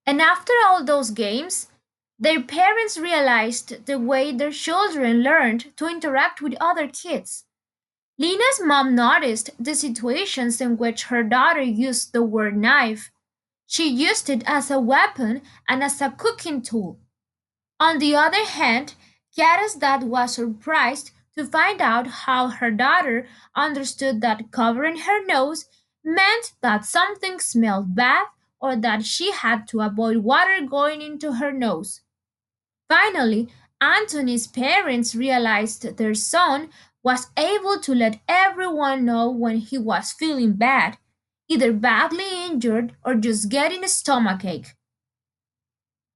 And after all those games, their parents realized the way their children learned to interact with other kids. Lena's mom noticed the situations in which her daughter used the word knife. She used it as a weapon and as a cooking tool. On the other hand, Kiara's dad was surprised to find out how her daughter understood that covering her nose meant that something smelled bad or that she had to avoid water going into her nose. Finally, Anthony's parents realized their son was able to let everyone know when he was feeling bad, either badly injured or just getting a stomachache.